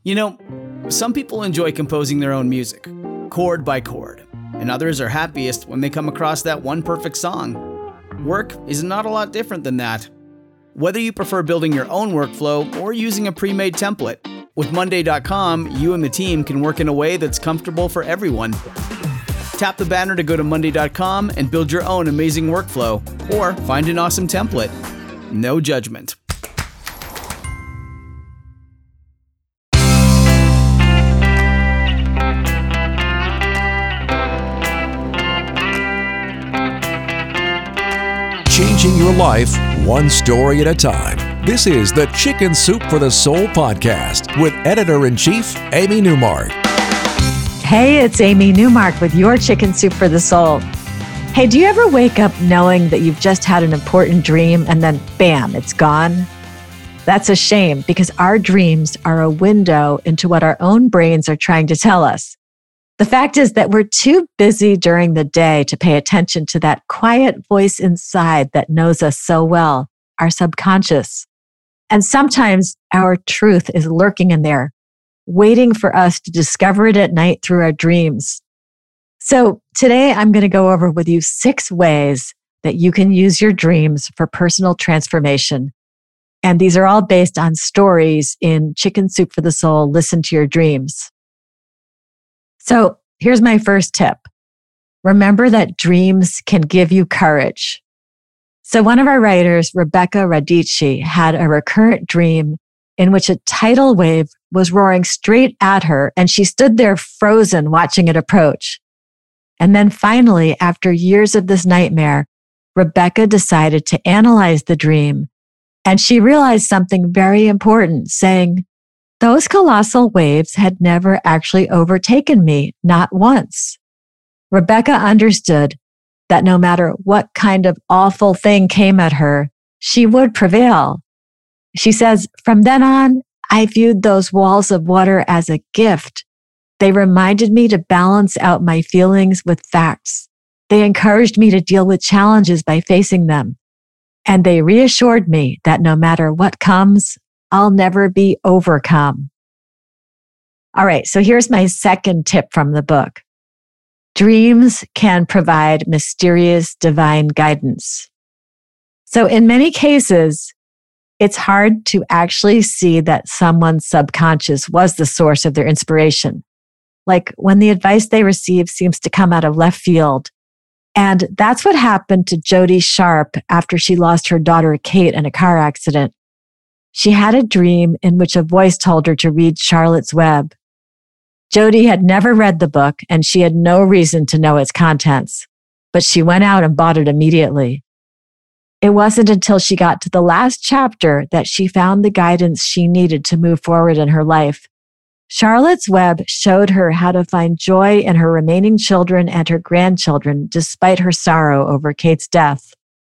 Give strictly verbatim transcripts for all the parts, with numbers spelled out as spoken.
You know, some people enjoy composing their own music, chord by chord, and others are happiest when they come across that one perfect song. Work is not a lot different than that. Whether you prefer building your own workflow or using a pre-made template, with Monday dot com, you and the team can work in a way that's comfortable for everyone. Tap the banner to go to Monday dot com and build your own amazing workflow, or find an awesome template. No judgment. Changing your life one story at a time. This is the Chicken Soup for the Soul podcast with Editor-in-Chief Amy Newmark. Hey, it's Amy Newmark with your Chicken Soup for the Soul. Hey, do you ever wake up knowing that you've just had an important dream and then bam, it's gone? That's a shame because our dreams are a window into what our own brains are trying to tell us. The fact is that we're too busy during the day to pay attention to that quiet voice inside that knows us so well, our subconscious. And sometimes our truth is lurking in there, waiting for us to discover it at night through our dreams. So today I'm going to go over with you six ways that you can use your dreams for personal transformation. And these are all based on stories in Chicken Soup for the Soul, Listen to Your Dreams. So here's my first tip. Remember that dreams can give you courage. So one of our writers, Rebecca Radici, had a recurrent dream in which a tidal wave was roaring straight at her, and she stood there frozen watching it approach. And then finally, after years of this nightmare, Rebecca decided to analyze the dream, and she realized something very important, saying, those colossal waves had never actually overtaken me, not once. Rebecca understood that no matter what kind of awful thing came at her, she would prevail. She says, from then on, I viewed those walls of water as a gift. They reminded me to balance out my feelings with facts. They encouraged me to deal with challenges by facing them. And they reassured me that no matter what comes, I'll never be overcome. All right, so here's my second tip from the book. Dreams can provide mysterious divine guidance. So in many cases, it's hard to actually see that someone's subconscious was the source of their inspiration. Like when the advice they receive seems to come out of left field. And that's what happened to Jody Sharp after she lost her daughter Kate in a car accident. She had a dream in which a voice told her to read Charlotte's Web. Jody had never read the book and she had no reason to know its contents, but she went out and bought it immediately. It wasn't until she got to the last chapter that she found the guidance she needed to move forward in her life. Charlotte's Web showed her how to find joy in her remaining children and her grandchildren despite her sorrow over Kate's death.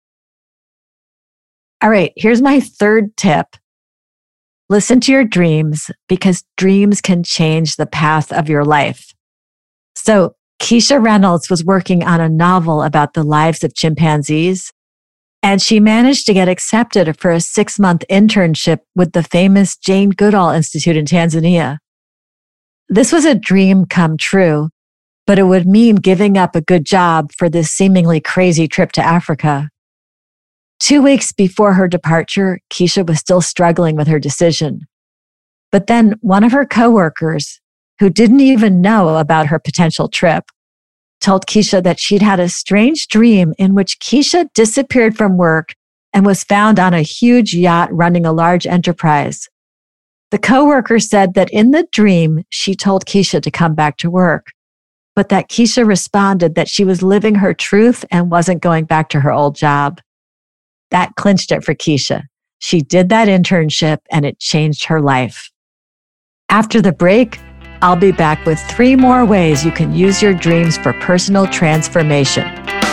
All right, here's my third tip. Listen to your dreams because dreams can change the path of your life. So Keisha Reynolds was working on a novel about the lives of chimpanzees, and she managed to get accepted for a six-month internship with the famous Jane Goodall Institute in Tanzania. This was a dream come true, but it would mean giving up a good job for this seemingly crazy trip to Africa. Two weeks before her departure, Keisha was still struggling with her decision. But then one of her coworkers, who didn't even know about her potential trip, told Keisha that she'd had a strange dream in which Keisha disappeared from work and was found on a huge yacht running a large enterprise. The coworker said that in the dream, she told Keisha to come back to work, but that Keisha responded that she was living her truth and wasn't going back to her old job. That clinched it for Keisha. She did that internship and it changed her life. After the break, I'll be back with three more ways you can use your dreams for personal transformation.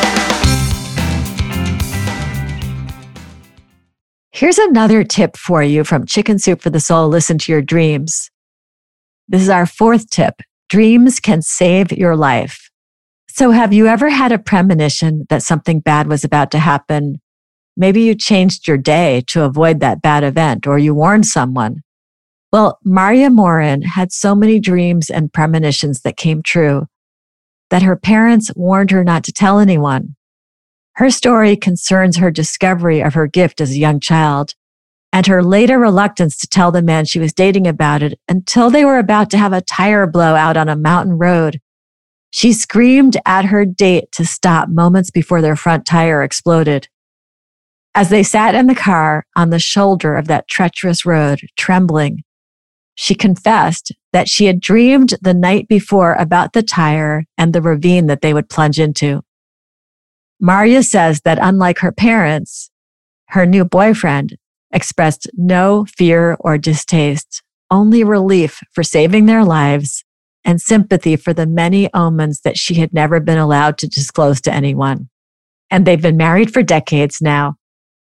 Here's another tip for you from Chicken Soup for the Soul, Listen to Your Dreams. This is our fourth tip. Dreams can save your life. So have you ever had a premonition that something bad was about to happen? Maybe you changed your day to avoid that bad event, or you warned someone. Well, Marya Morin had so many dreams and premonitions that came true that her parents warned her not to tell anyone. Her story concerns her discovery of her gift as a young child and her later reluctance to tell the man she was dating about it until they were about to have a tire blowout on a mountain road. She screamed at her date to stop moments before their front tire exploded. As they sat in the car on the shoulder of that treacherous road, trembling, she confessed that she had dreamed the night before about the tire and the ravine that they would plunge into. Marya says that unlike her parents, her new boyfriend expressed no fear or distaste, only relief for saving their lives and sympathy for the many omens that she had never been allowed to disclose to anyone. And they've been married for decades now.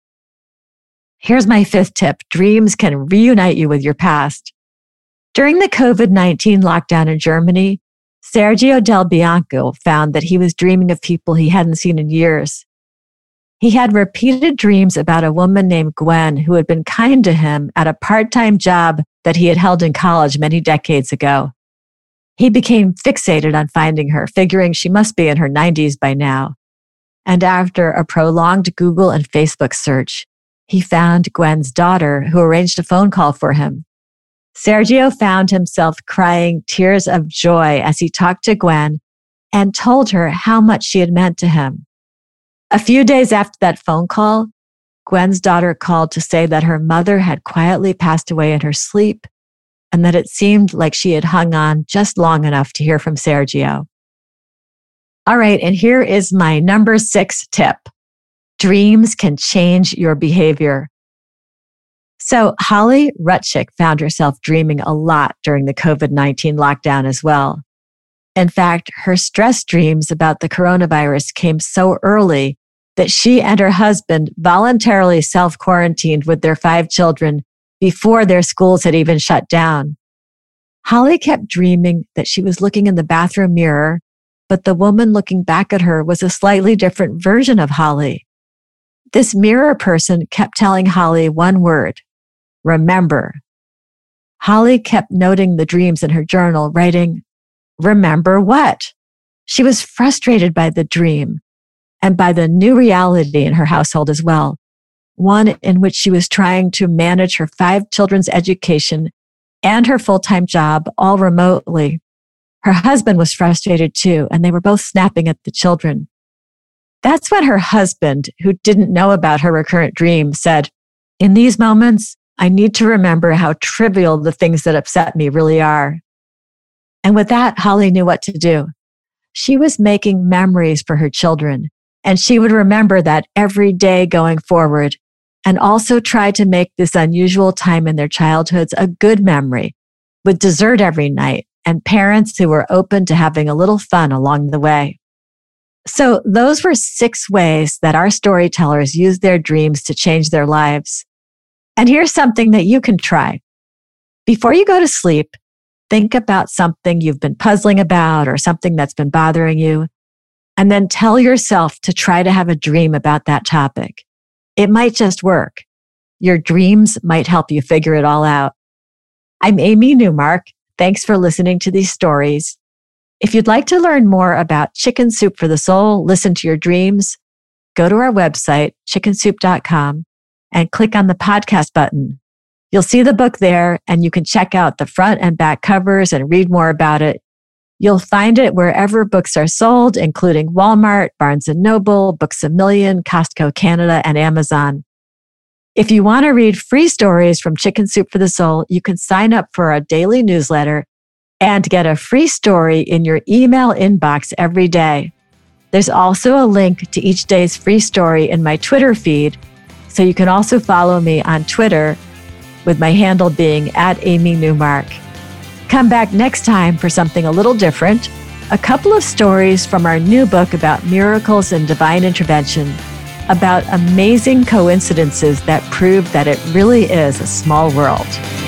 Here's my fifth tip. Dreams can reunite you with your past. During the covid nineteen lockdown in Germany, Sergio Del Bianco found that he was dreaming of people he hadn't seen in years. He had repeated dreams about a woman named Gwen who had been kind to him at a part-time job that he had held in college many decades ago. He became fixated on finding her, figuring she must be in her nineties by now. And after a prolonged Google and Facebook search, he found Gwen's daughter, who arranged a phone call for him. Sergio found himself crying tears of joy as he talked to Gwen and told her how much she had meant to him. A few days after that phone call, Gwen's daughter called to say that her mother had quietly passed away in her sleep and that it seemed like she had hung on just long enough to hear from Sergio. All right, and here is my number six tip. Dreams can change your behavior. So Holly Rutchick found herself dreaming a lot during the covid nineteen lockdown as well. In fact, her stress dreams about the coronavirus came so early that she and her husband voluntarily self-quarantined with their five children before their schools had even shut down. Holly kept dreaming that she was looking in the bathroom mirror, but the woman looking back at her was a slightly different version of Holly. This mirror person kept telling Holly one word: remember. Holly kept noting the dreams in her journal, writing, remember what? She was frustrated by the dream and by the new reality in her household as well, one in which she was trying to manage her five children's education and her full-time job all remotely. Her husband was frustrated too, and they were both snapping at the children. That's when her husband, who didn't know about her recurrent dream, said, in these moments, I need to remember how trivial the things that upset me really are. And with that, Holly knew what to do. She was making memories for her children, and she would remember that every day going forward, and also try to make this unusual time in their childhoods a good memory, with dessert every night and parents who were open to having a little fun along the way. So those were six ways that our storytellers use their dreams to change their lives. And here's something that you can try. Before you go to sleep, think about something you've been puzzling about or something that's been bothering you, and then tell yourself to try to have a dream about that topic. It might just work. Your dreams might help you figure it all out. I'm Amy Newmark. Thanks for listening to these stories. If you'd like to learn more about Chicken Soup for the Soul, listen to your dreams, go to our website, chicken soup dot com, and click on the podcast button. You'll see the book there, and you can check out the front and back covers and read more about it. You'll find it wherever books are sold, including Walmart, Barnes and Noble, Books A Million, Costco Canada, and Amazon. If you want to read free stories from Chicken Soup for the Soul, you can sign up for our daily newsletter and get a free story in your email inbox every day. There's also a link to each day's free story in my Twitter feed, so you can also follow me on Twitter with my handle being at Amy Newmark. Come back next time for something a little different, a couple of stories from our new book about miracles and divine intervention, about amazing coincidences that prove that it really is a small world.